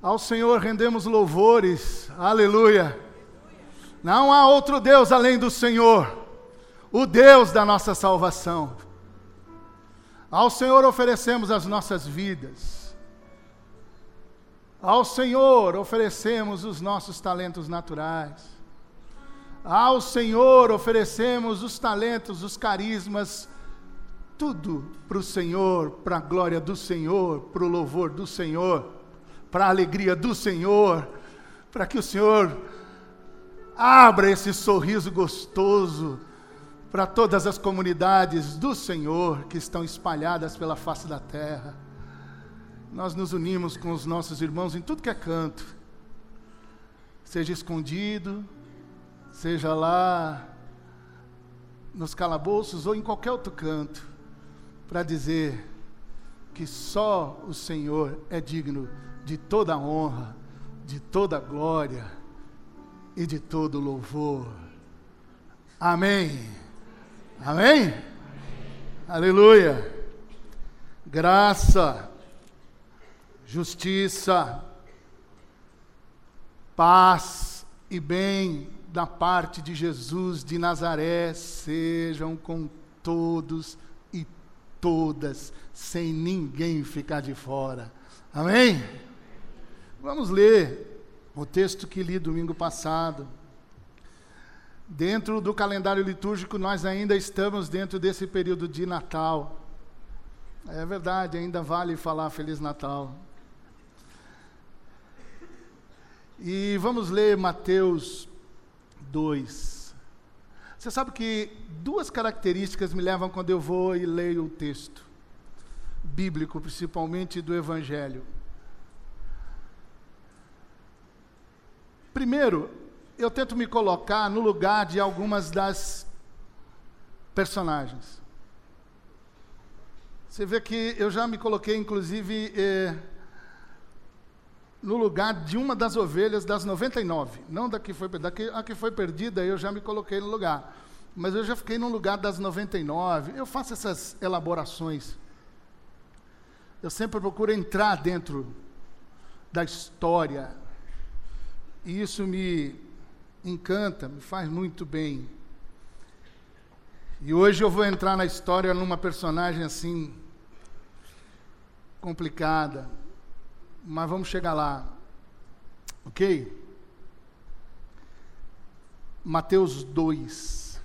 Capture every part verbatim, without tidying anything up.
Ao Senhor rendemos louvores, aleluia. Não há outro Deus além do Senhor, o Deus da nossa salvação. Ao Senhor oferecemos as nossas vidas. Ao Senhor oferecemos os nossos talentos naturais. Ao Senhor oferecemos os talentos, os carismas, tudo para o Senhor, para a glória do Senhor, para o louvor do Senhor, para a alegria do Senhor, para que o Senhor abra esse sorriso gostoso para todas as comunidades do Senhor que estão espalhadas pela face da terra. Nós nos unimos com os nossos irmãos em tudo que é canto, seja escondido, seja lá nos calabouços ou em qualquer outro canto, para dizer que só o Senhor é digno de toda a honra, de toda a glória e de todo o louvor. Amém. Amém? Amém. Aleluia. Graça, justiça, paz e bem da parte de Jesus de Nazaré sejam com todos e todas, sem ninguém ficar de fora. Amém? Vamos ler o texto que li domingo passado. Dentro do calendário litúrgico, nós ainda estamos dentro desse período de Natal. É verdade, ainda vale falar Feliz Natal. E vamos ler Mateus dois. Você sabe que duas características me levam quando eu vou e leio o texto bíblico, principalmente do Evangelho. Primeiro, eu tento me colocar no lugar de algumas das personagens. Você vê que eu já me coloquei, inclusive, eh, no lugar de uma das ovelhas das noventa e nove. Não da que foi perdida. A que foi perdida, eu já me coloquei no lugar. Mas eu já fiquei no lugar das noventa e nove. Eu faço essas elaborações. Eu sempre procuro entrar dentro da história. E isso me encanta, me faz muito bem. E hoje eu vou entrar na história numa personagem assim, complicada. Mas vamos chegar lá, ok? Mateus dois.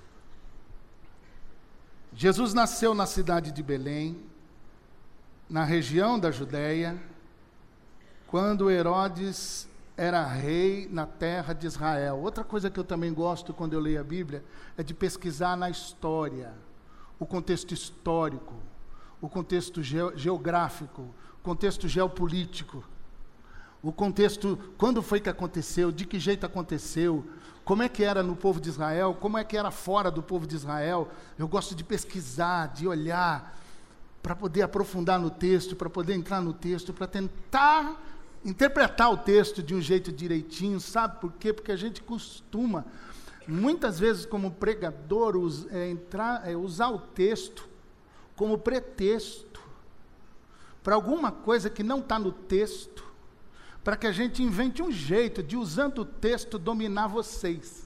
Jesus nasceu na cidade de Belém, na região da Judéia, quando Herodes era rei na terra de Israel. Outra coisa que eu também gosto quando eu leio a Bíblia é de pesquisar na história, o contexto histórico, o contexto ge- geográfico, contexto geopolítico, o contexto, quando foi que aconteceu, de que jeito aconteceu, como é que era no povo de Israel, como é que era fora do povo de Israel. Eu gosto de pesquisar, de olhar, para poder aprofundar no texto, para poder entrar no texto, para tentar interpretar o texto de um jeito direitinho. Sabe por quê? Porque a gente costuma, muitas vezes como pregador, us, é, entrar, é, usar o texto como pretexto para alguma coisa que não está no texto, para que a gente invente um jeito de, usando o texto, dominar vocês.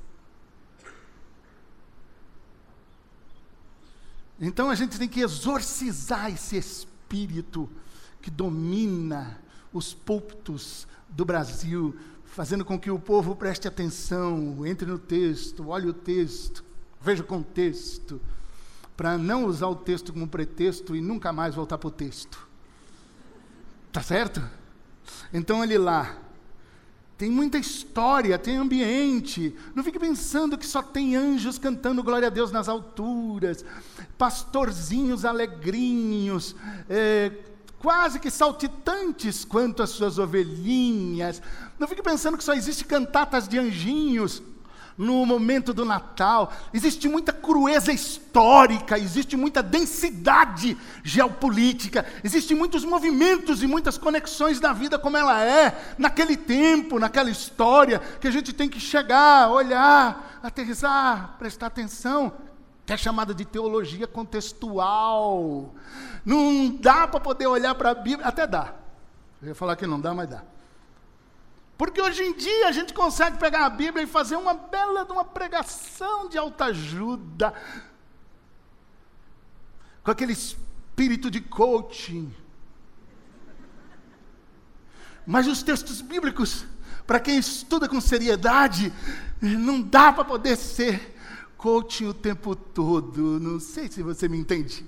Então a gente tem que exorcizar esse espírito que domina os púlpitos do Brasil, fazendo com que o povo preste atenção, entre no texto, olhe o texto, veja o contexto, para não usar o texto como pretexto e nunca mais voltar para o texto. Tá certo? Então, olhe lá. Tem muita história, tem ambiente. Não fique pensando que só tem anjos cantando glória a Deus nas alturas, pastorzinhos alegrinhos, é, quase que saltitantes quanto as suas ovelhinhas. Não fique pensando que só existe cantatas de anjinhos no momento do Natal. Existe muita crueza histórica, existe muita densidade geopolítica, existem muitos movimentos e muitas conexões da vida como ela é, naquele tempo, naquela história, que a gente tem que chegar, olhar, aterrissar, prestar atenção, que é chamada de teologia contextual. Não dá para poder olhar para a Bíblia, até dá. Eu ia falar que não dá, mas dá. Porque hoje em dia a gente consegue pegar a Bíblia e fazer uma bela de uma pregação de autoajuda, com aquele espírito de coaching. Mas os textos bíblicos, para quem estuda com seriedade, não dá para poder ser coaching o tempo todo. Não sei se você me entende.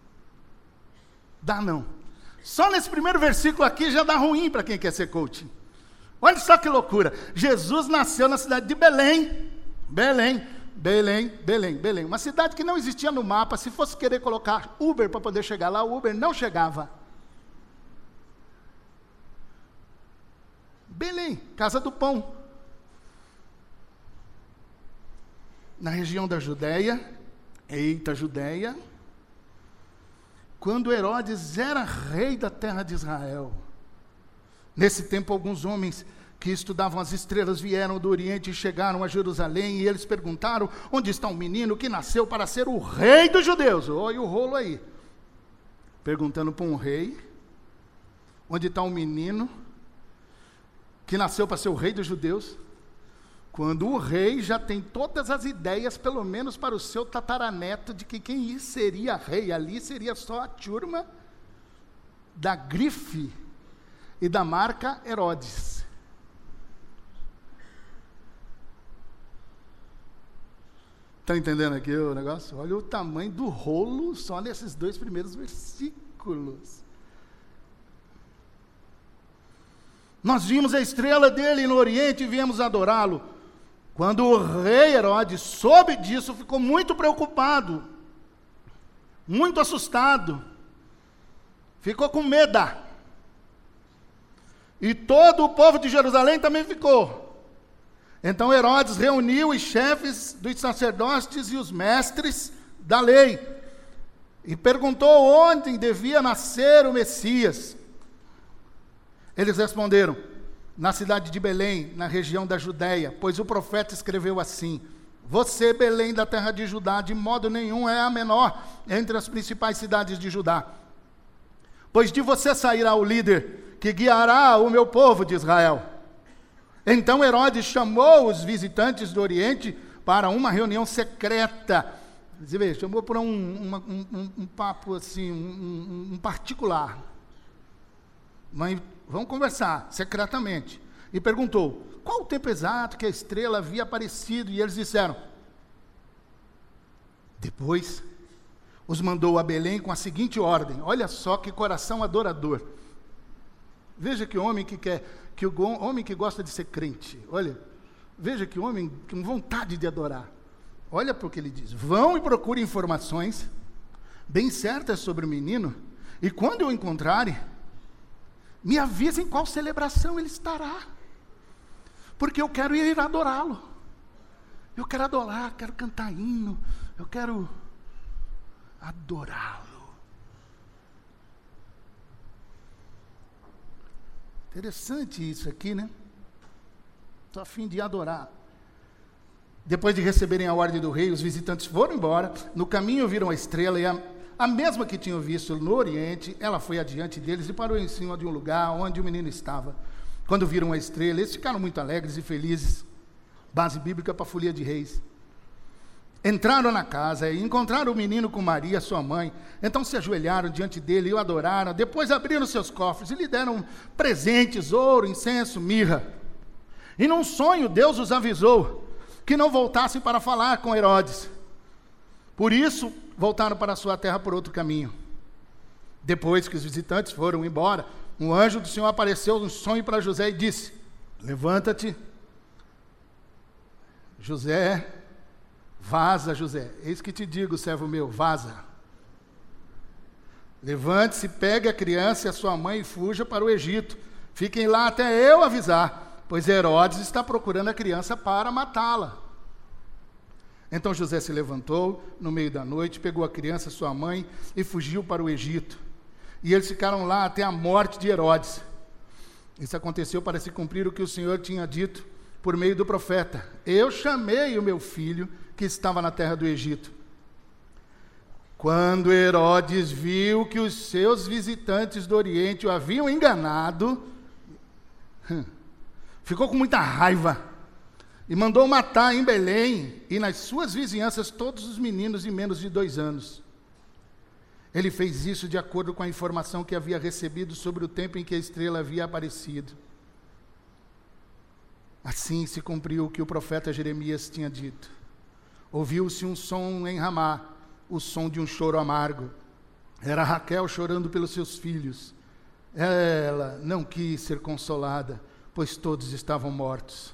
Dá não. Só nesse primeiro versículo aqui já dá ruim para quem quer ser coaching. Olha só que loucura. Jesus nasceu na cidade de Belém. Belém, Belém, Belém, Belém. Uma cidade que não existia no mapa. Se fosse querer colocar Uber para poder chegar lá, o Uber não chegava. Belém, casa do pão. Na região da Judéia, eita Judéia, quando Herodes era rei da terra de Israel. Nesse tempo, alguns homens que estudavam as estrelas vieram do Oriente e chegaram a Jerusalém, e eles perguntaram: onde está um menino que nasceu para ser o rei dos judeus? Olha o rolo aí. Perguntando para um rei, onde está um menino que nasceu para ser o rei dos judeus, quando o rei já tem todas as ideias, pelo menos para o seu tataraneto, de que quem seria rei ali seria só a turma da grife e da marca Herodes. Está entendendo aqui o negócio? Olha o tamanho do rolo só nesses dois primeiros versículos. Nós vimos a estrela dele no Oriente e viemos adorá-lo. Quando o rei Herodes soube disso, ficou muito preocupado, muito assustado, ficou com medo. E todo o povo de Jerusalém também ficou. Então Herodes reuniu os chefes dos sacerdotes e os mestres da lei e perguntou onde devia nascer o Messias. Eles responderam: na cidade de Belém, na região da Judéia, pois o profeta escreveu assim: você, Belém, da terra de Judá, de modo nenhum é a menor entre as principais cidades de Judá, pois de você sairá o líder que guiará o meu povo de Israel. Então Herodes chamou os visitantes do Oriente para uma reunião secreta. Você vê, chamou para um, uma, um, um, um papo assim, um, um, um particular. Mas vamos conversar secretamente. E perguntou: qual o tempo exato que a estrela havia aparecido? E eles disseram. Depois os mandou a Belém com a seguinte ordem. Olha só que coração adorador. Veja que homem que quer, que o homem que gosta de ser crente. Olha, veja que homem com vontade de adorar. Olha para o que ele diz: vão e procurem informações bem certas sobre o menino, e quando o encontrarem, me avisem qual celebração ele estará, porque eu quero ir adorá-lo. Eu quero adorar, quero cantar hino, eu quero adorá-lo. Interessante isso aqui, né? Estou a fim de adorar. Depois de receberem a ordem do rei, os visitantes foram embora. No caminho viram a estrela, e a, a mesma que tinham visto no Oriente, ela foi adiante deles e parou em cima de um lugar onde o menino estava. Quando viram a estrela, eles ficaram muito alegres e felizes. Base bíblica para a folia de reis. Entraram na casa e encontraram o menino com Maria, sua mãe. Então se ajoelharam diante dele e o adoraram. Depois abriram seus cofres e lhe deram presentes, ouro, incenso, mirra. E num sonho Deus os avisou que não voltassem para falar com Herodes. Por isso voltaram para a sua terra por outro caminho. Depois que os visitantes foram embora, um anjo do Senhor apareceu num sonho para José e disse: levanta-te, José, vaza, José. Eis que te digo, servo meu, vaza. Levante-se, pegue a criança e a sua mãe e fuja para o Egito. Fiquem lá até eu avisar, pois Herodes está procurando a criança para matá-la. Então José se levantou no meio da noite, pegou a criança, sua mãe, e fugiu para o Egito. E eles ficaram lá até a morte de Herodes. Isso aconteceu para se cumprir o que o Senhor tinha dito por meio do profeta: eu chamei o meu filho que estava na terra do Egito. Quando Herodes viu que os seus visitantes do Oriente o haviam enganado, ficou com muita raiva e mandou matar em Belém e nas suas vizinhanças todos os meninos de menos de dois anos. Ele fez isso de acordo com a informação que havia recebido sobre o tempo em que a estrela havia aparecido. Assim se cumpriu o que o profeta Jeremias tinha dito. Ouviu-se um som em Ramá, o som de um choro amargo. Era Raquel chorando pelos seus filhos. Ela não quis ser consolada, pois todos estavam mortos.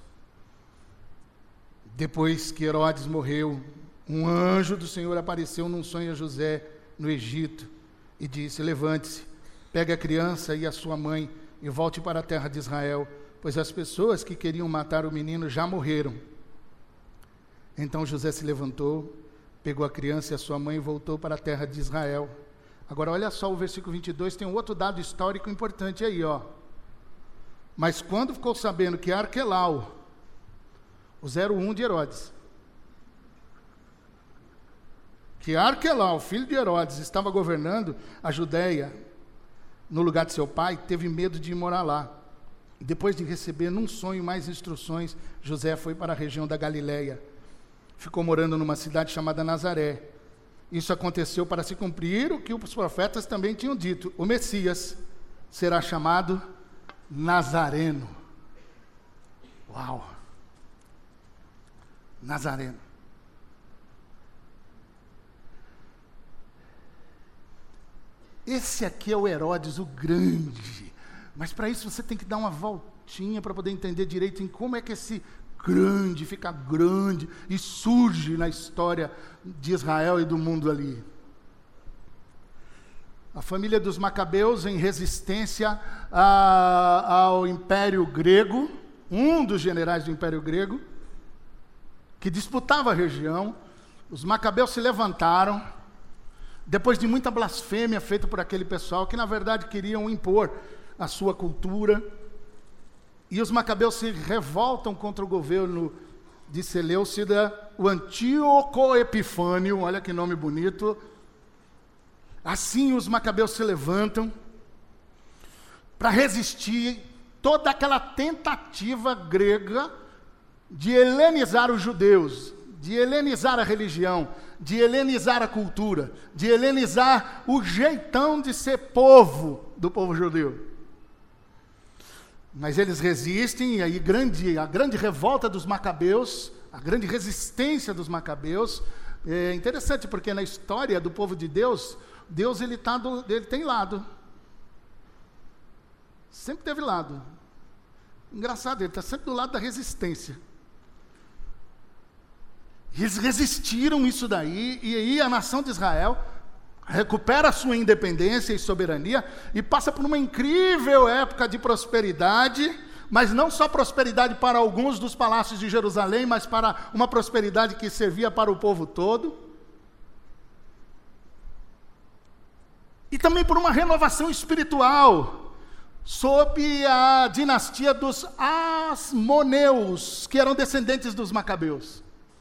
Depois que Herodes morreu, um anjo do Senhor apareceu num sonho a José no Egito e disse: levante-se, pegue a criança e a sua mãe e volte para a terra de Israel, pois as pessoas que queriam matar o menino já morreram. Então José se levantou, pegou a criança e a sua mãe e voltou para a terra de Israel. Agora olha só o versículo vinte e dois, tem um outro dado histórico importante aí, ó. Mas quando ficou sabendo que Arquelau, o zero um de Herodes, que Arquelau, filho de Herodes, estava governando a Judéia no lugar de seu pai, teve medo de ir morar lá. Depois de receber num sonho mais instruções, José foi para a região da Galileia. Ficou morando numa cidade chamada Nazaré. Isso aconteceu para se cumprir o que os profetas também tinham dito: o Messias será chamado Nazareno. Uau! Nazareno. Esse aqui é o Herodes o Grande. Mas para isso você tem que dar uma voltinha para poder entender direito em como é que esse grande fica grande e surge na história de Israel e do mundo ali. A família dos Macabeus, em resistência a, ao Império Grego, um dos generais do Império Grego, que disputava a região, os Macabeus se levantaram, depois de muita blasfêmia feita por aquele pessoal, que na verdade queriam impor a sua cultura, e os Macabeus se revoltam contra o governo de Seleucida, o Antíoco Epifânio, olha que nome bonito. Assim os Macabeus se levantam para resistir toda aquela tentativa grega de helenizar os judeus, de helenizar a religião, de helenizar a cultura, de helenizar o jeitão de ser povo do povo judeu. Mas eles resistem, e aí grande, a grande revolta dos Macabeus, a grande resistência dos Macabeus, é interessante porque na história do povo de Deus, Deus ele, tá do, ele tem lado. Sempre teve lado. Engraçado, ele está sempre do lado da resistência. E eles resistiram isso daí, e aí a nação de Israel recupera a sua independência e soberania e passa por uma incrível época de prosperidade, mas não só prosperidade para alguns dos palácios de Jerusalém, mas para uma prosperidade que servia para o povo todo. E também por uma renovação espiritual, sob a dinastia dos Asmoneus, que eram descendentes dos Macabeus.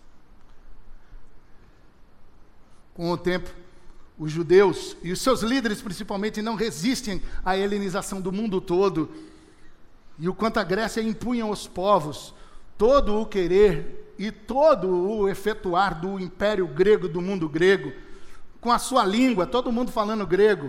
Com o tempo, os judeus e os seus líderes, principalmente, não resistem à helenização do mundo todo. E o quanto a Grécia impunha aos povos todo o querer e todo o efetuar do império grego, do mundo grego, com a sua língua, todo mundo falando grego,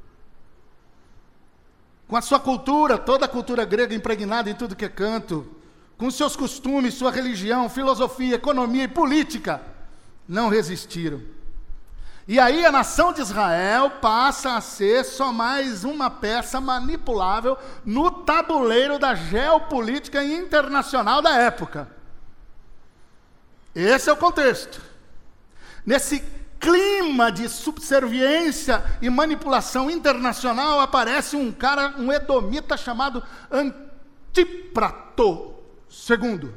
com a sua cultura, toda a cultura grega impregnada em tudo que é canto, com seus costumes, sua religião, filosofia, economia e política, não resistiram. E aí a nação de Israel passa a ser só mais uma peça manipulável no tabuleiro da geopolítica internacional da época. Esse é o contexto. Nesse clima de subserviência e manipulação internacional aparece um cara, um edomita chamado Antíprato segundo,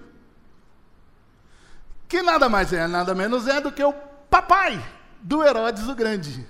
que nada mais é, nada menos é do que o papai do Herodes o Grande.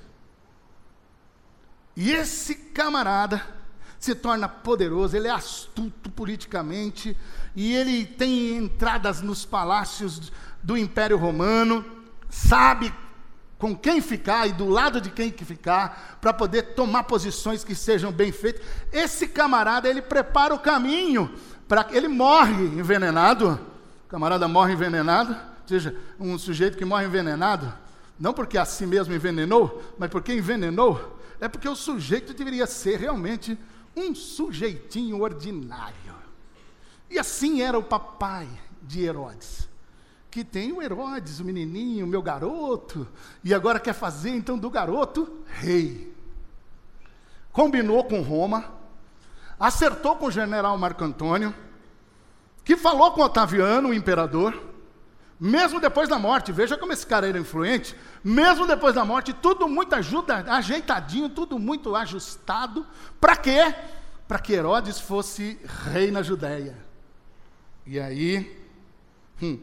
E esse camarada se torna poderoso, ele é astuto politicamente, e ele tem entradas nos palácios do Império Romano, sabe com quem ficar e do lado de quem que ficar, para poder tomar posições que sejam bem feitas. Esse camarada, ele prepara o caminho pra, ele morre envenenado, o camarada morre envenenado, ou seja, um sujeito que morre envenenado, não porque a si mesmo envenenou, mas porque envenenou, é porque o sujeito deveria ser realmente um sujeitinho ordinário. E assim era o papai de Herodes, que tem o Herodes, o menininho, o meu garoto, e agora quer fazer então do garoto rei. Combinou com Roma, acertou com o general Marco Antônio, que falou com Otaviano, o imperador, mesmo depois da morte. Veja como esse cara era influente. Mesmo depois da morte, tudo muito ajuda, ajeitadinho, tudo muito ajustado. Para quê? Para que Herodes fosse rei na Judéia. E aí, hum,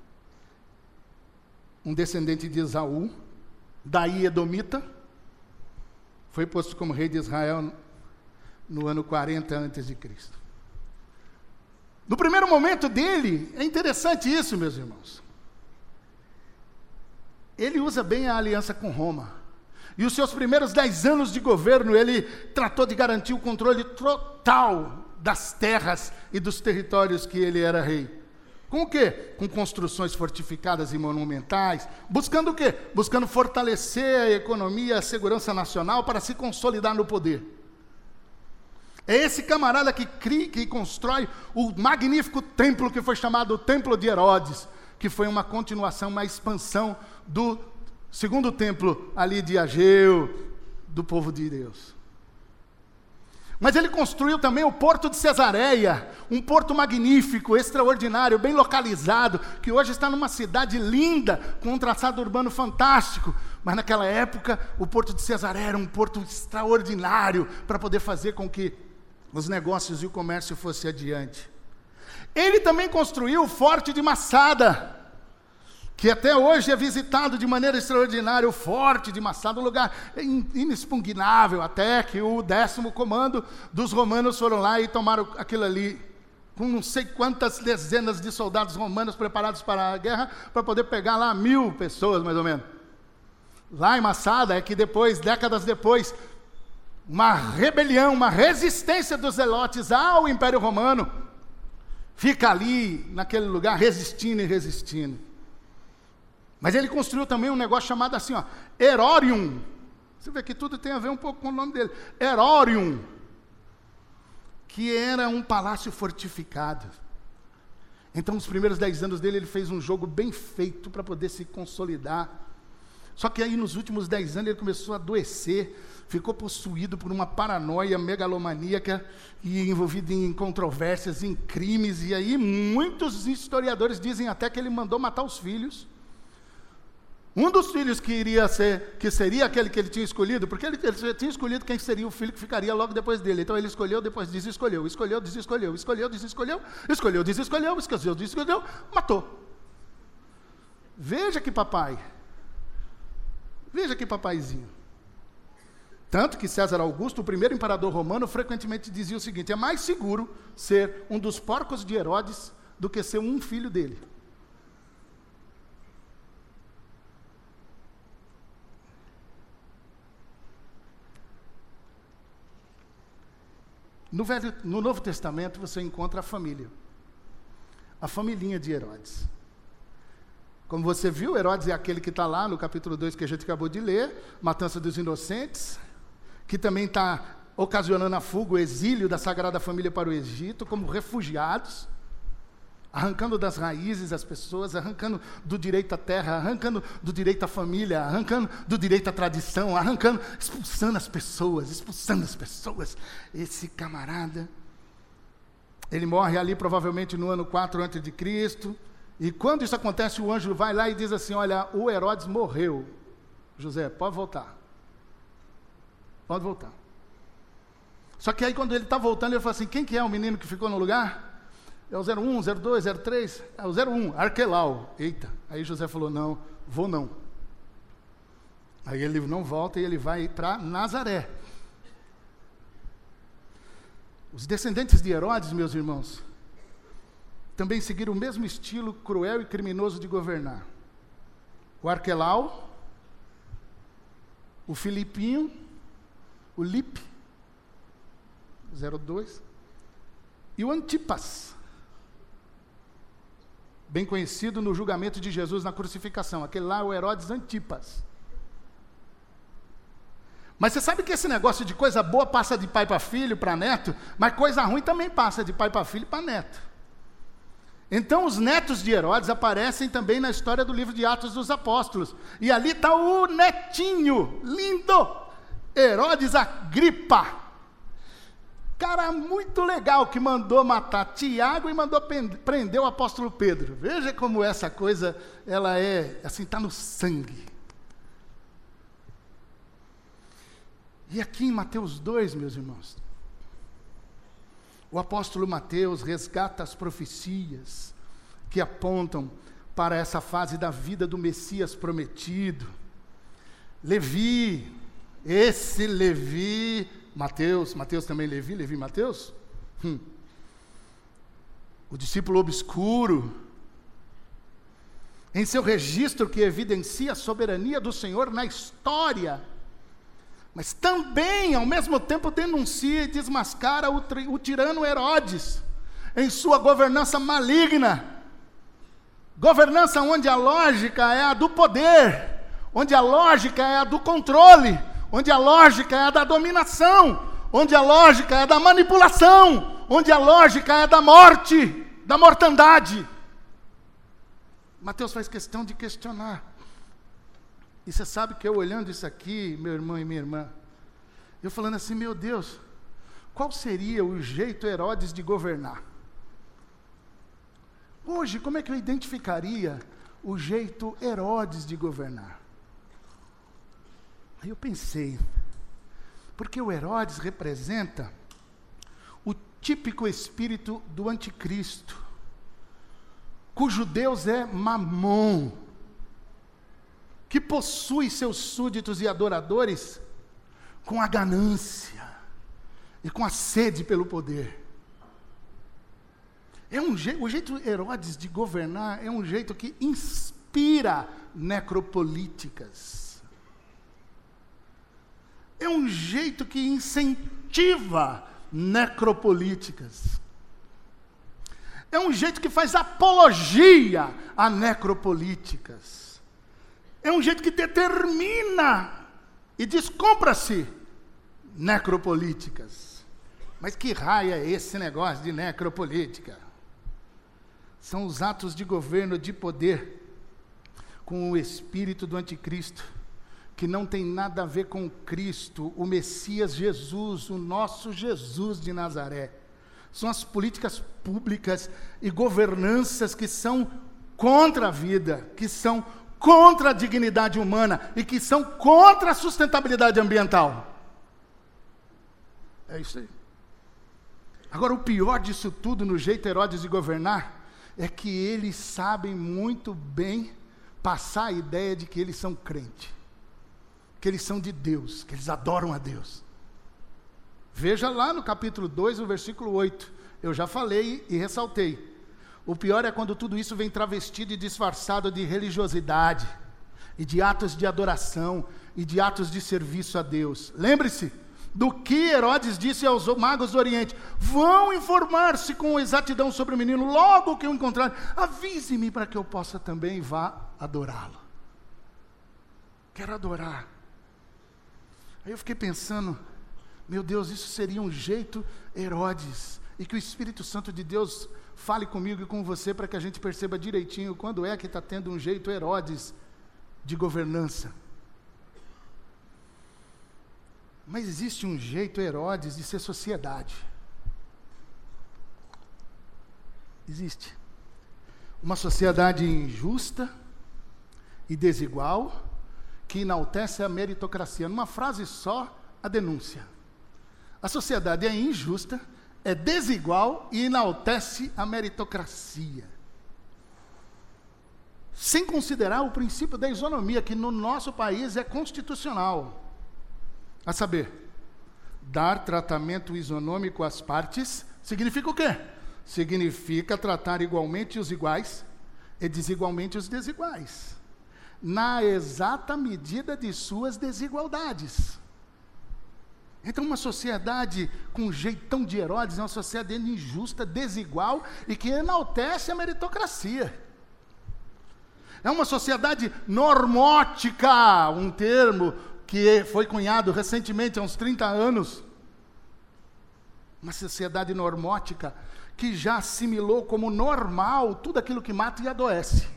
um descendente de Esaú, daí edomita, foi posto como rei de Israel no ano quarenta antes de Cristo. No primeiro momento dele, é interessante isso, meus irmãos. Ele usa bem a aliança com Roma. E os seus primeiros dez anos de governo, ele tratou de garantir o controle total das terras e dos territórios que ele era rei. Com o quê? Com construções fortificadas e monumentais. Buscando o quê? Buscando fortalecer a economia e a segurança nacional para se consolidar no poder. É esse camarada que cria, que constrói o magnífico templo que foi chamado o Templo de Herodes, que foi uma continuação, uma expansão do segundo templo ali de Ageu, do povo de Deus. Mas ele construiu também o Porto de Cesareia, um porto magnífico, extraordinário, bem localizado, que hoje está numa cidade linda, com um traçado urbano fantástico. Mas naquela época, o Porto de Cesareia era um porto extraordinário para poder fazer com que os negócios e o comércio fossem adiante. Ele também construiu o Forte de Massada, que até hoje é visitado de maneira extraordinária. O Forte de Massada, um lugar inexpugnável, até que o décimo comando dos romanos foram lá e tomaram aquilo ali, com não sei quantas dezenas de soldados romanos preparados para a guerra, para poder pegar lá mil pessoas, mais ou menos. Lá em Massada é que depois, décadas depois, uma rebelião, uma resistência dos zelotes ao Império Romano, fica ali, naquele lugar, resistindo e resistindo. Mas ele construiu também um negócio chamado assim, ó, Herorium. Você vê que tudo tem a ver um pouco com o nome dele. Herorium, que era um palácio fortificado. Então, nos primeiros dez anos dele, ele fez um jogo bem feito para poder se consolidar. Só que aí, nos últimos dez anos, ele começou a adoecer, ficou possuído por uma paranoia megalomaníaca e envolvido em controvérsias, em crimes. E aí, muitos historiadores dizem até que ele mandou matar os filhos. Um dos filhos que iria ser, que seria aquele que ele tinha escolhido, porque ele, ele tinha escolhido quem seria o filho que ficaria logo depois dele. Então ele escolheu, depois desescolheu, escolheu, desescolheu, escolheu, desescolheu, escolheu, desescolheu, escolheu, desescolheu, matou. Veja que papai. Veja que papaizinho. Tanto que César Augusto, o primeiro imperador romano, frequentemente dizia o seguinte: é mais seguro ser um dos porcos de Herodes do que ser um filho dele. No, Velho, no Novo Testamento você encontra a família, a familhinha de Herodes. Como você viu, Herodes é aquele que está lá no capítulo dois que a gente acabou de ler, matança dos inocentes, que também está ocasionando a fuga, o exílio da Sagrada Família para o Egito, como refugiados, arrancando das raízes as pessoas, arrancando do direito à terra, arrancando do direito à família, arrancando do direito à tradição, arrancando, expulsando as pessoas, expulsando as pessoas. Esse camarada, ele morre ali provavelmente no ano quatro antes de Cristo, e quando isso acontece, o anjo vai lá e diz assim: olha, o Herodes morreu. José, pode voltar. Pode voltar. Só que aí quando ele está voltando, ele fala assim: quem que é o menino que ficou no lugar? É o zero um, zero dois, zero três, é o zero um, Arquelau. Eita, aí José falou: não, vou não. Aí ele não volta e ele vai para Nazaré. Os descendentes de Herodes, meus irmãos, também seguiram o mesmo estilo cruel e criminoso de governar. O Arquelau, o Filipinho, o Lipe, zero dois, e o Antipas, bem conhecido no julgamento de Jesus na crucificação. Aquele lá é o Herodes Antipas. Mas você sabe que esse negócio de coisa boa passa de pai para filho, para neto, mas coisa ruim também passa de pai para filho e para neto. Então os netos de Herodes aparecem também na história do livro de Atos dos Apóstolos. E ali está o netinho, lindo, Herodes Agripa. Cara muito legal que mandou matar Tiago e mandou prender o apóstolo Pedro. Veja como essa coisa, ela é, assim, está no sangue. E aqui em Mateus dois, meus irmãos, o apóstolo Mateus resgata as profecias que apontam para essa fase da vida do Messias prometido. Levi, esse Levi, Mateus, Mateus também Levi, Levi Mateus? Hum. O discípulo obscuro, em seu registro que evidencia a soberania do Senhor na história, mas também, ao mesmo tempo, denuncia e desmascara o, tri, o tirano Herodes, em sua governança maligna, governança onde a lógica é a do poder, onde a lógica é a do controle, onde a lógica é a da dominação, onde a lógica é da manipulação, onde a lógica é da morte, da mortandade. Mateus faz questão de questionar. E você sabe que eu olhando isso aqui, meu irmão e minha irmã, eu falando assim, meu Deus, qual seria o jeito Herodes de governar? Hoje, como é que eu identificaria o jeito Herodes de governar? Aí eu pensei, porque o Herodes representa o típico espírito do anticristo, cujo Deus é Mamon, que possui seus súditos e adoradores com a ganância e com a sede pelo poder. É um je- o jeito Herodes de governar é um jeito que inspira necropolíticas. É um jeito que incentiva necropolíticas. É um jeito que faz apologia a necropolíticas. É um jeito que determina e diz, compra-se necropolíticas. Mas que raio é esse negócio de necropolítica? São os atos de governo de poder com o espírito do anticristo, que não tem nada a ver com Cristo, o Messias Jesus, o nosso Jesus de Nazaré. São as políticas públicas e governanças que são contra a vida, que são contra a dignidade humana e que são contra a sustentabilidade ambiental. É isso aí. Agora, o pior disso tudo no jeito Herodes de governar é que eles sabem muito bem passar a ideia de que eles são crentes, que eles são de Deus, que eles adoram a Deus. Veja lá no capítulo dois, o versículo oito. Eu já falei e ressaltei. O pior é quando tudo isso vem travestido e disfarçado de religiosidade, e de atos de adoração, e de atos de serviço a Deus. Lembre-se do que Herodes disse aos magos do Oriente: vão informar-se com exatidão sobre o menino, logo que o encontrarem, avise-me para que eu possa também vá adorá-lo. Quero adorar. Aí eu fiquei pensando, meu Deus, isso seria um jeito Herodes, e que o Espírito Santo de Deus fale comigo e com você para que a gente perceba direitinho quando é que está tendo um jeito Herodes de governança. Mas existe um jeito Herodes de ser sociedade. Existe. Uma sociedade injusta e desigual, que enaltece a meritocracia. Numa frase só, a denúncia. A sociedade é injusta, é desigual e enaltece a meritocracia. Sem considerar o princípio da isonomia, que no nosso país é constitucional. A saber, dar tratamento isonômico às partes, significa o quê? Significa tratar igualmente os iguais e desigualmente os desiguais, na exata medida de suas desigualdades. Então, uma sociedade com um jeitão de Herodes é uma sociedade injusta, desigual e que enaltece a meritocracia. É uma sociedade normótica, um termo que foi cunhado recentemente, há uns trinta anos. Uma sociedade normótica que já assimilou como normal tudo aquilo que mata e adoece.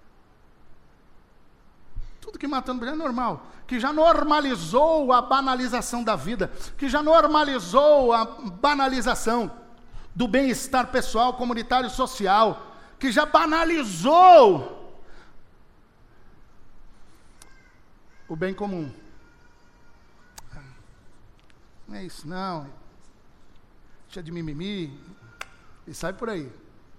Tudo que mata é normal. Que já normalizou a banalização da vida. Que já normalizou a banalização do bem-estar pessoal, comunitário e social. Que já banalizou o bem comum. Não é isso, não. Deixa de mimimi. E sai por aí.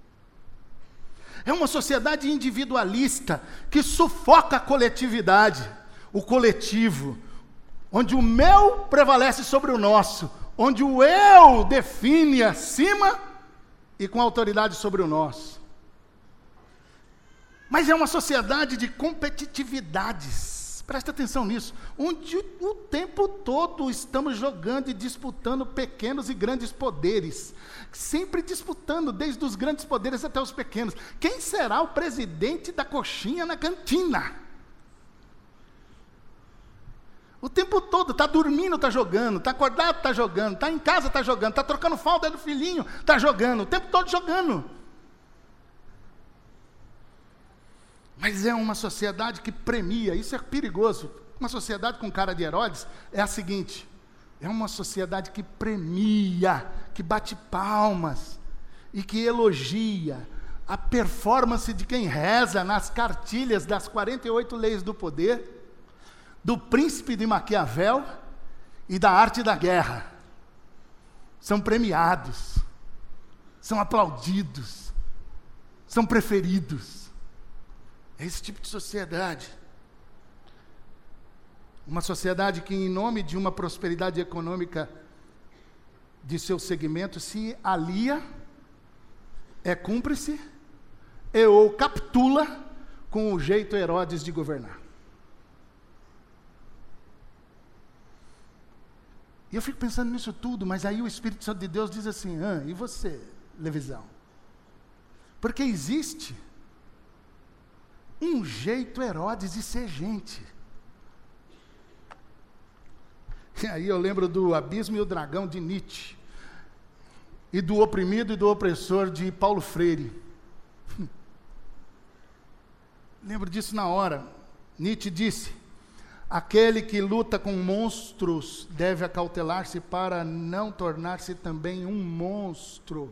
É uma sociedade individualista que sufoca a coletividade, o coletivo, onde o meu prevalece sobre o nosso, onde o eu define acima e com autoridade sobre o nosso. Mas é uma sociedade de competitividades. Presta atenção nisso, onde o tempo todo estamos jogando e disputando pequenos e grandes poderes, sempre disputando, desde os grandes poderes até os pequenos. Quem será o presidente da coxinha na cantina? O tempo todo, está dormindo, está jogando, está acordado, está jogando, está em casa, está jogando, está trocando fralda do filhinho, está jogando, o tempo todo jogando. Mas é uma sociedade que premia, isso é perigoso. Uma sociedade com cara de Herodes é a seguinte: é uma sociedade que premia, que bate palmas e que elogia a performance de quem reza nas cartilhas das quarenta e oito leis do poder, do príncipe de Maquiavel e da arte da guerra. São premiados, são aplaudidos, são preferidos. É esse tipo de sociedade. Uma sociedade que, em nome de uma prosperidade econômica de seu segmento, se alia, é cúmplice e ou capitula com o jeito Herodes de governar. E eu fico pensando nisso tudo, mas aí o Espírito Santo de Deus diz assim: ah, e você, Levisão? Porque existe um jeito Herodes de ser gente. E aí eu lembro do Abismo e o Dragão de Nietzsche, e do Oprimido e do Opressor de Paulo Freire. Lembro disso na hora. Nietzsche disse: aquele que luta com monstros deve acautelar-se para não tornar-se também um monstro.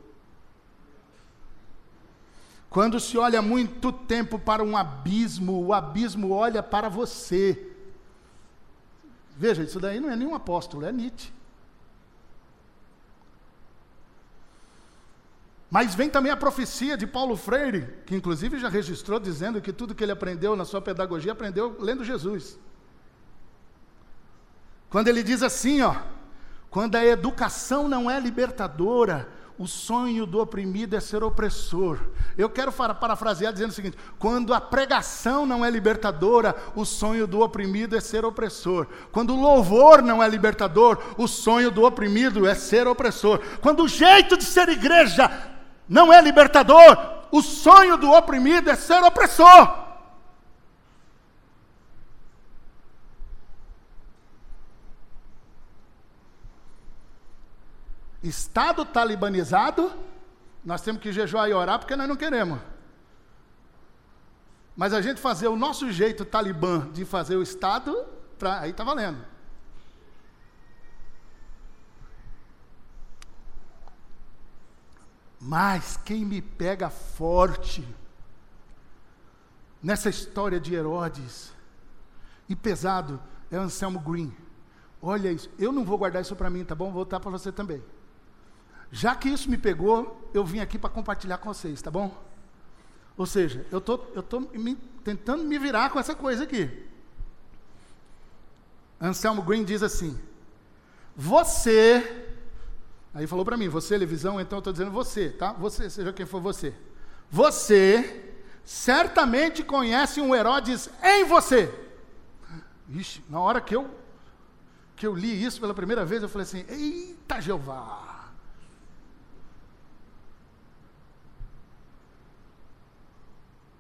Quando se olha muito tempo para um abismo, o abismo olha para você. Veja, isso daí não é nenhum apóstolo, é Nietzsche. Mas vem também a profecia de Paulo Freire, que inclusive já registrou dizendo que tudo que ele aprendeu na sua pedagogia, aprendeu lendo Jesus. Quando ele diz assim, ó: quando a educação não é libertadora, o sonho do oprimido é ser opressor. Eu quero parafrasear dizendo o seguinte: quando a pregação não é libertadora, o sonho do oprimido é ser opressor. Quando o louvor não é libertador, o sonho do oprimido é ser opressor. Quando o jeito de ser igreja não é libertador, o sonho do oprimido é ser opressor. Estado talibanizado, nós temos que jejuar e orar porque nós não queremos. Mas a gente fazer o nosso jeito talibã de fazer o Estado, pra, aí está valendo. Mas quem me pega forte nessa história de Herodes e pesado é Anselmo Green. Olha isso, eu não vou guardar isso para mim, tá bom? Vou voltar para você também. Já que isso me pegou, eu vim aqui para compartilhar com vocês, tá bom? Ou seja, eu tô, eu tô me, tentando me virar com essa coisa aqui. Anselmo Green diz assim: você, aí falou para mim, você, Levisão, então eu estou dizendo você, tá? Você, seja quem for você. Você certamente conhece um Herodes em você. Ixi, na hora que eu, que eu li isso pela primeira vez, eu falei assim: eita Jeová!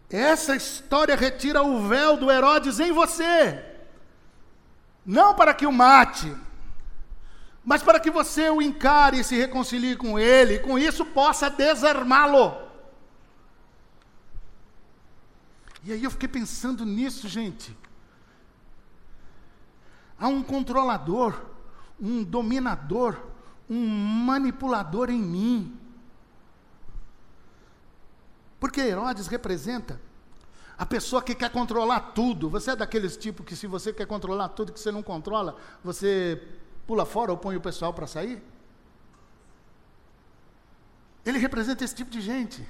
Essa história retira o véu do Herodes em você. Não para que o mate, mas para que você o encare e se reconcilie com ele, e com isso possa desarmá-lo. E aí eu fiquei pensando nisso, gente. Há um controlador, um dominador, um manipulador em mim. Porque Herodes representa a pessoa que quer controlar tudo. Você é daqueles tipos que, se você quer controlar tudo que você não controla, você pula fora ou põe o pessoal para sair? Ele representa esse tipo de gente.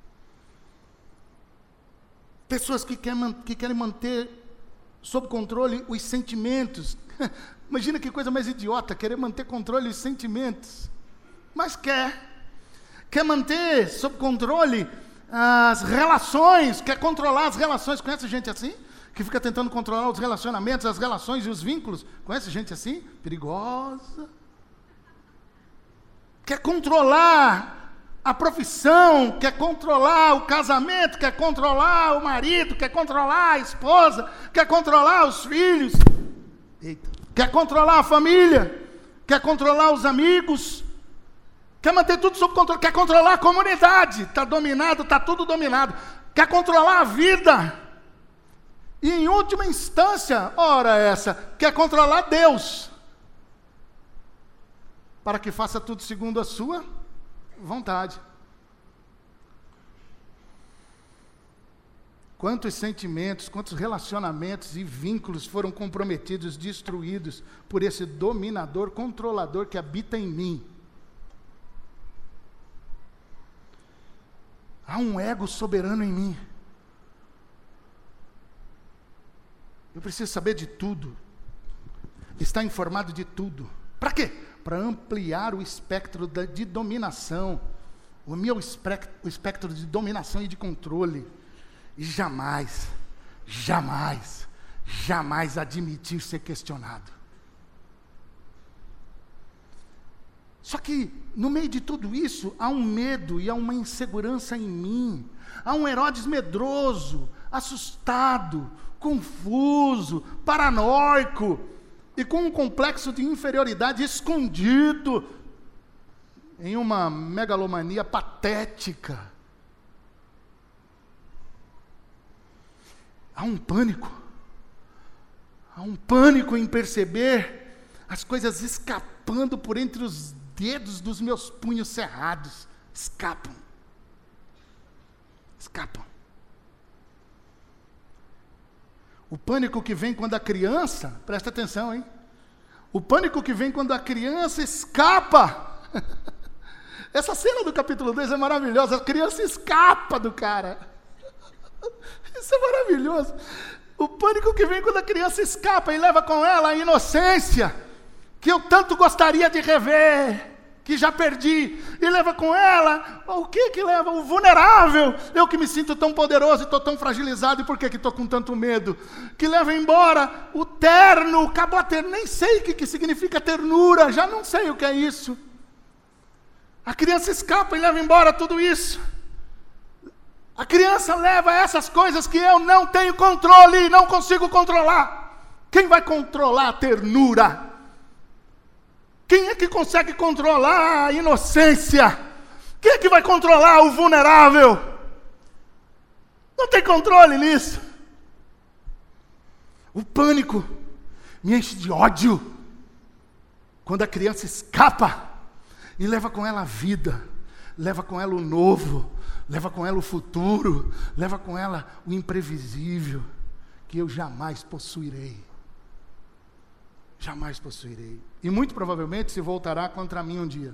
Pessoas que querem, que querem manter sob controle os sentimentos. Imagina que coisa mais idiota, querer manter controle dos sentimentos. Mas quer. Quer manter sob controle as relações, quer controlar as relações. Conhece gente assim? Que fica tentando controlar os relacionamentos, as relações e os vínculos. Conhece gente assim? Perigosa. Quer controlar a profissão, quer controlar o casamento, quer controlar o marido, quer controlar a esposa, quer controlar os filhos. Eita. Quer controlar a família, quer controlar os amigos, quer manter tudo sob controle, quer controlar a comunidade. Está dominado, está tudo dominado. Quer controlar a vida. E em última instância, ora essa, quer controlar Deus, para que faça tudo segundo a sua vontade. Quantos sentimentos, quantos relacionamentos e vínculos foram comprometidos, destruídos por esse dominador, controlador que habita em mim. Há um ego soberano em mim. Eu preciso saber de tudo, estar informado de tudo. Para quê? Para ampliar o espectro da, de dominação, o meu espectro, o espectro de dominação e de controle. E jamais, jamais, jamais admitir ser questionado. Só que, no meio de tudo isso, há um medo e há uma insegurança em mim. Há um Herodes medroso, assustado, confuso, paranoico, e com um complexo de inferioridade escondido em uma megalomania patética. Há um pânico, há um pânico em perceber as coisas escapando por entre os dedos dos meus punhos cerrados. Escapam. Escapam. O pânico que vem quando a criança, presta atenção, hein? O pânico que vem quando a criança escapa. Essa cena do capítulo dois é maravilhosa. A criança escapa do cara. Isso é maravilhoso. O pânico que vem quando a criança escapa e leva com ela a inocência, que eu tanto gostaria de rever, que já perdi, e leva com ela, o que que leva? O vulnerável, eu que me sinto tão poderoso e estou tão fragilizado, e por que que estou com tanto medo? Que leva embora o terno, acabou a ter, nem sei o que, que significa ternura, já não sei o que é isso. A criança escapa e leva embora tudo isso. A criança leva essas coisas que eu não tenho controle, não consigo controlar. Quem vai controlar a ternura? Quem é que consegue controlar a inocência? Quem é que vai controlar o vulnerável? Não tem controle nisso. O pânico me enche de ódio quando a criança escapa e leva com ela a vida, leva com ela o novo, leva com ela o futuro, leva com ela o imprevisível, que eu jamais possuirei. Jamais possuirei. E muito provavelmente se voltará contra mim um dia.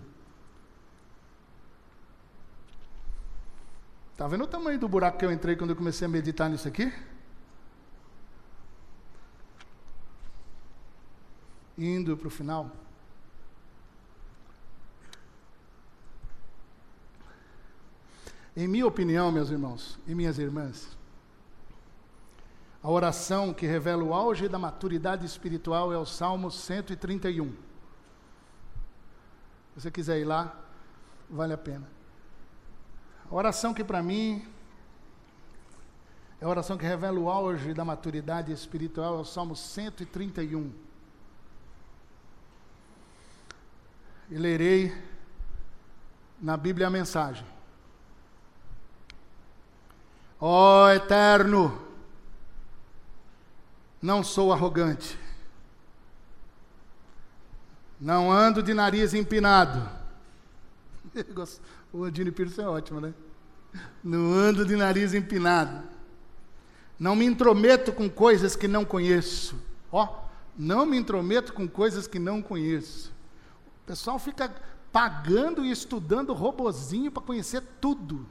Está vendo o tamanho do buraco que eu entrei quando eu comecei a meditar nisso aqui? Indo para o final. Em minha opinião, meus irmãos e minhas irmãs, a oração que revela o auge da maturidade espiritual é o Salmo cento e trinta e um. Se você quiser ir lá, vale a pena. A oração que para mim É a oração que revela o auge da maturidade espiritual, é o Salmo cento e trinta e um. E lerei na Bíblia a mensagem. Ó Eterno, não sou arrogante, não ando de nariz empinado. O Adine Pires é ótimo, né? Não ando de nariz empinado, não me intrometo com coisas que não conheço. Ó, não me intrometo com coisas que não conheço. O pessoal fica pagando e estudando robozinho para conhecer tudo.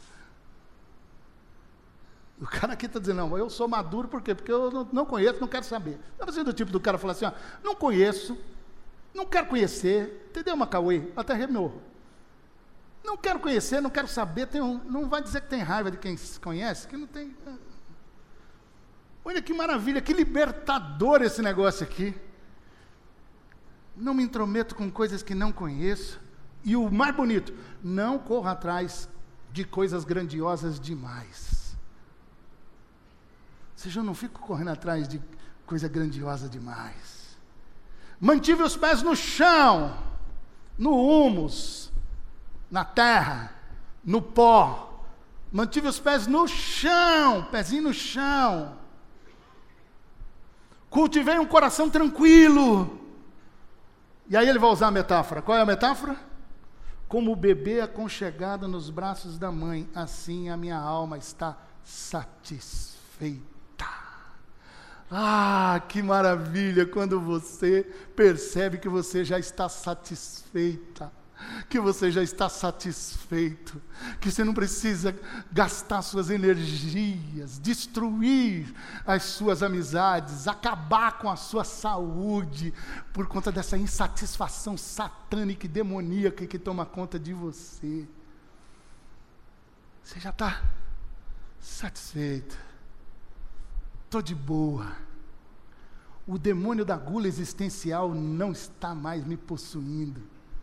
O cara aqui está dizendo, não, eu sou maduro, por quê? Porque eu não, não conheço, não quero saber. Está fazendo o tipo do cara falar assim, ó, não conheço, não quero conhecer, entendeu, Macauê? Até remou. Não quero conhecer, não quero saber, tem um, não vai dizer que tem raiva de quem se conhece, que não tem... Olha que maravilha, que libertador esse negócio aqui. Não me intrometo com coisas que não conheço. E o mais bonito, não corro atrás de coisas grandiosas demais. Ou seja, eu não fico correndo atrás de coisa grandiosa demais. Mantive os pés no chão, no humus, na terra, no pó. Mantive os pés no chão, pezinho no chão. Cultivei um coração tranquilo. E aí ele vai usar a metáfora. Qual é a metáfora? Como o bebê aconchegado nos braços da mãe, assim a minha alma está satisfeita. Ah, que maravilha quando você percebe que você já está satisfeita, que você já está satisfeito, que você não precisa gastar suas energias, destruir as suas amizades, acabar com a sua saúde, por conta dessa insatisfação satânica e demoníaca que toma conta de você. Você já está satisfeito. Estou de boa. O demônio da gula existencial não está mais me possuindo.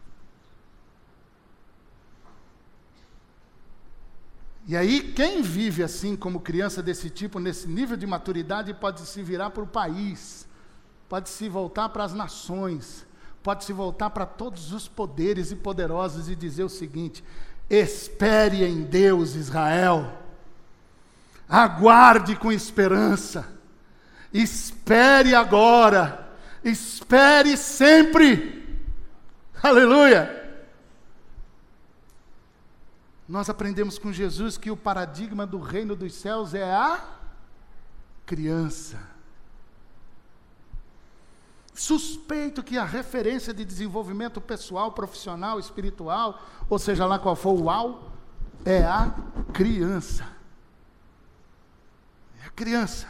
E aí, quem vive assim como criança desse tipo, nesse nível de maturidade, pode se virar para o país, pode se voltar para as nações, pode se voltar para todos os poderes e poderosos e dizer o seguinte: espere em Deus, Israel. Aguarde com esperança, espere agora, espere sempre, aleluia. Nós aprendemos com Jesus que o paradigma do reino dos céus é a criança. Suspeito que a referência de desenvolvimento pessoal, profissional, espiritual, ou seja lá qual for o au, é a criança. Criança.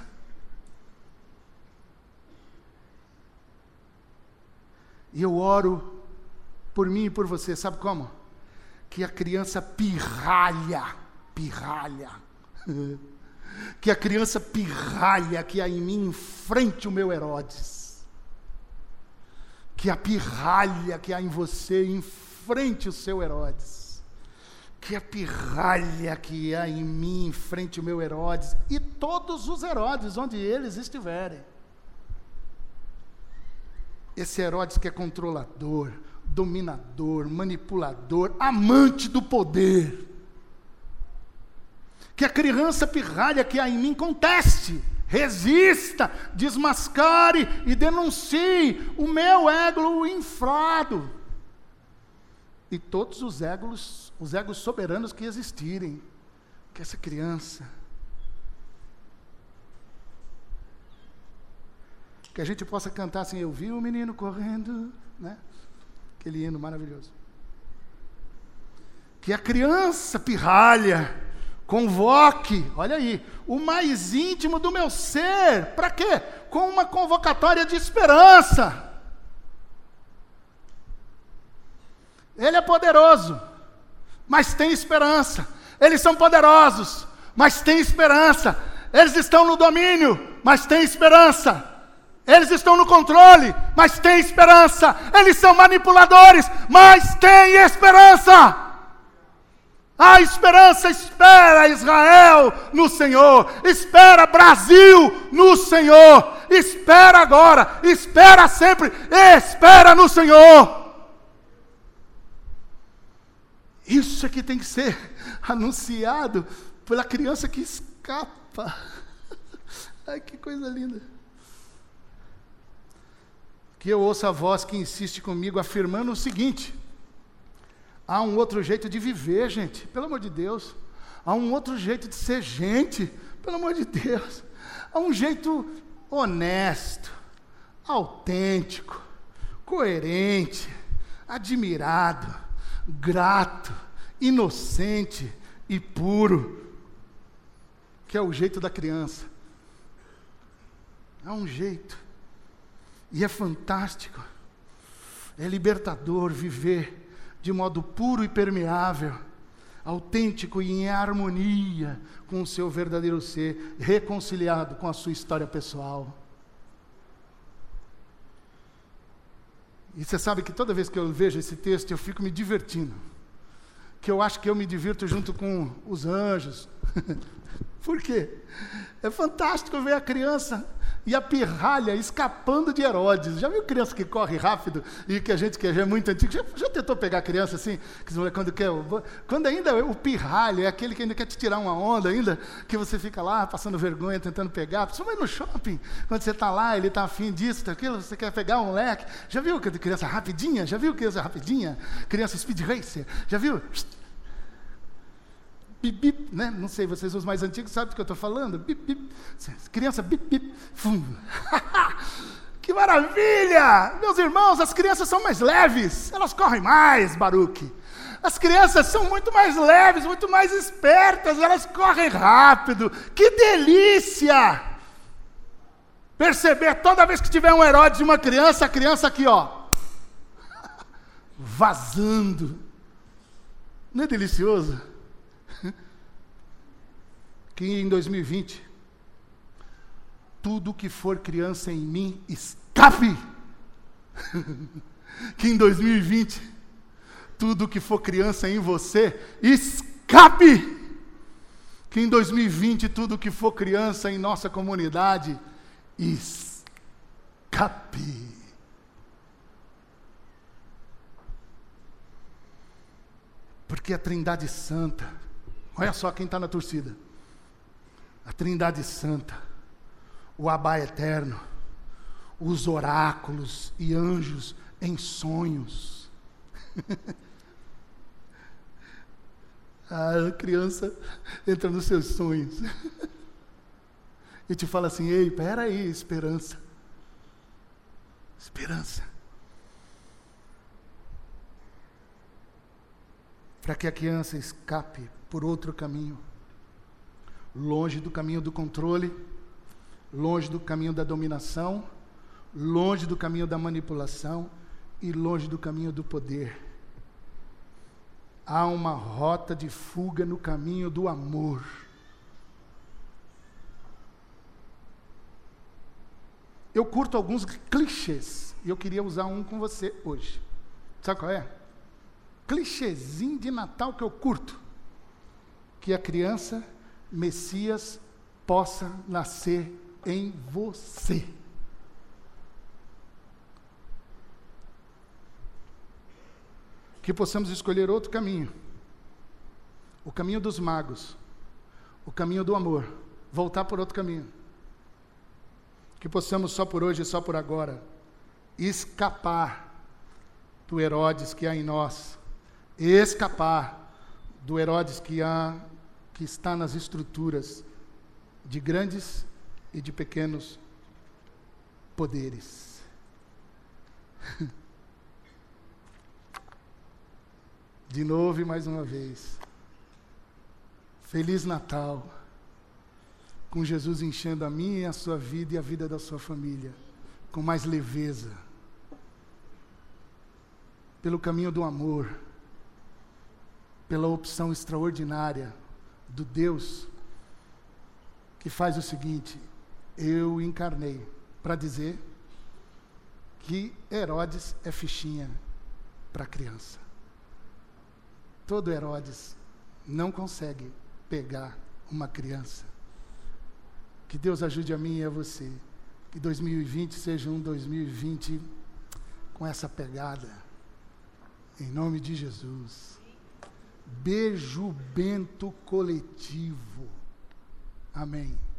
E eu oro por mim e por você, sabe como? Que a criança pirralha, pirralha, que a criança pirralha que há em mim enfrente o meu Herodes, que a pirralha que há em você enfrente o seu Herodes, que a pirralha que há em mim enfrente o meu Herodes e todos os Herodes, onde eles estiverem. Esse Herodes que é controlador, dominador, manipulador, amante do poder. Que a criança pirralha que há em mim conteste, resista, desmascare e denuncie o meu ego inflado. E todos os egos, os egos soberanos que existirem, que essa criança, que a gente possa cantar assim, eu vi o menino correndo, né? Aquele hino maravilhoso. Que a criança pirralha convoque, olha aí, o mais íntimo do meu ser, para quê? Com uma convocatória de esperança. Ele é poderoso, mas tem esperança. Eles são poderosos, mas tem esperança. Eles estão no domínio, mas tem esperança. Eles estão no controle, mas tem esperança. Eles são manipuladores, mas tem esperança. A esperança, espera Israel no Senhor, espera Brasil no Senhor, espera agora, espera sempre, espera no Senhor. Isso é que tem que ser anunciado pela criança que escapa. Ai, que coisa linda. Que eu ouço a voz que insiste comigo afirmando o seguinte: há um outro jeito de viver, gente, pelo amor de Deus. Há um outro jeito de ser gente, pelo amor de Deus. Há um jeito honesto, autêntico, coerente, admirado, grato, inocente e puro, que é o jeito da criança. Há um jeito, e é fantástico, é libertador viver de modo puro e permeável, autêntico e em harmonia com o seu verdadeiro ser, reconciliado com a sua história pessoal. E você sabe que toda vez que eu vejo esse texto, eu fico me divertindo, que eu acho que eu me divirto junto com os anjos. Por quê? É fantástico ver a criança e a pirralha escapando de Herodes. Já viu criança que corre rápido e que a gente que já é muito antigo, já, já tentou pegar a criança assim, quando, quer, quando ainda o pirralho é aquele que ainda quer te tirar uma onda ainda, que você fica lá passando vergonha, tentando pegar, principalmente no shopping, quando você está lá, ele está afim disso, daquilo, você quer pegar um moleque. Já viu criança rapidinha? Já viu criança rapidinha? Criança speed racer? Já viu? Bip, bip, né? Não sei, vocês os mais antigos sabem do que eu estou falando. Bip, bip. Criança, bip, bip. Fum. Que maravilha! Meus irmãos, as crianças são mais leves. Elas correm mais, Baruque. As crianças são muito mais leves, muito mais espertas. Elas correm rápido. Que delícia! Perceber toda vez que tiver um Herodes de uma criança, a criança aqui, ó. Vazando. Não é delicioso? Que em dois mil e vinte, tudo que for criança em mim, escape! Que em dois mil e vinte, tudo que for criança em você, escape! Que em dois mil e vinte, tudo que for criança em nossa comunidade, escape! Porque a Trindade Santa, olha só quem está na torcida, a Trindade Santa, o Abá Eterno, os oráculos e anjos em sonhos. A criança entra nos seus sonhos e te fala assim: ei, peraí, esperança, esperança. Para que a criança escape por outro caminho, longe do caminho do controle, longe do caminho da dominação, longe do caminho da manipulação e longe do caminho do poder. Há uma rota de fuga no caminho do amor. Eu curto alguns clichês e eu queria usar um com você hoje. Sabe qual é? Clichêzinho de Natal que eu curto. Que a criança Messias possa nascer em você. Que possamos escolher outro caminho. O caminho dos magos. O caminho do amor. Voltar por outro caminho. Que possamos só por hoje e só por agora escapar do Herodes que há em nós. Escapar do Herodes que há que está nas estruturas de grandes e de pequenos poderes. De novo e mais uma vez, Feliz Natal, com Jesus enchendo a minha e a sua vida e a vida da sua família, com mais leveza, pelo caminho do amor, pela opção extraordinária do Deus que faz o seguinte: eu encarnei para dizer que Herodes é fichinha para criança. Todo Herodes não consegue pegar uma criança. Que Deus ajude a mim e a você. Que dois mil e vinte seja um dois mil e vinte com essa pegada. Em nome de Jesus. Beijo bento coletivo. Amém.